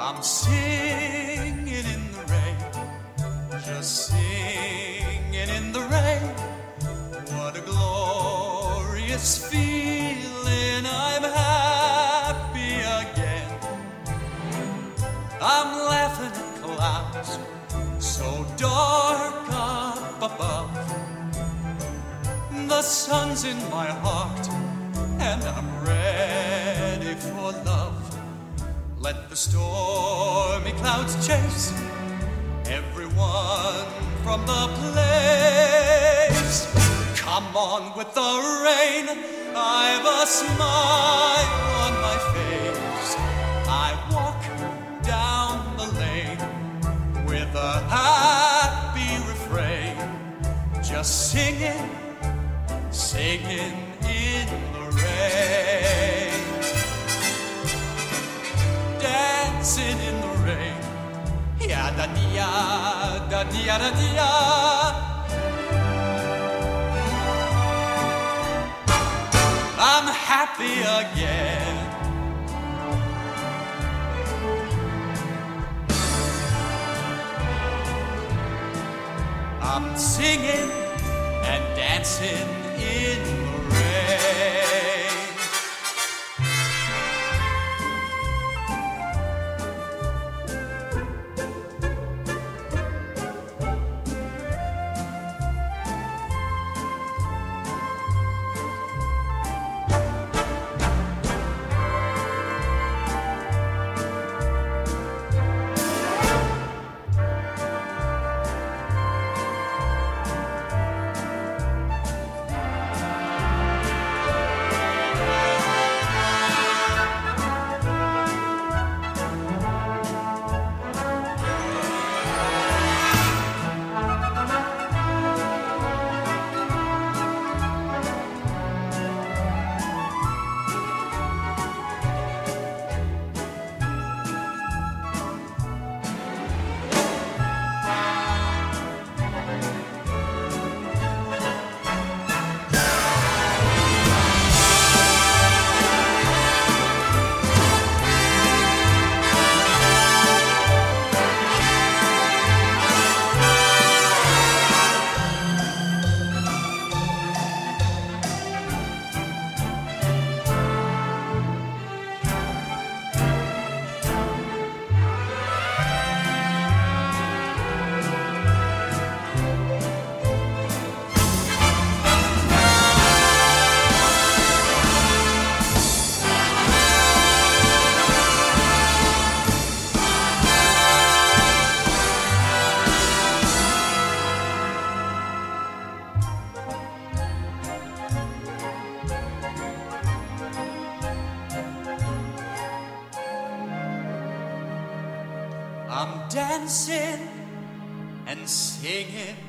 I'm singing in the rain, just singing in the rain. What a glorious feeling, I'm happy again. I'm laughing at clouds so dark up above. The sun's in my heart and I'm ready for love. Let the stormy clouds chase everyone from the place. Come on with the rain, I've a smile on my face. I walk down the lane with a happy refrain, just singing, singing in the rain. Dancing in the rain, ya-da-dee-ya, da-dee-ya-da-dee-ya. I'm happy again. I'm singing and dancing in the rain. I'm dancing and singing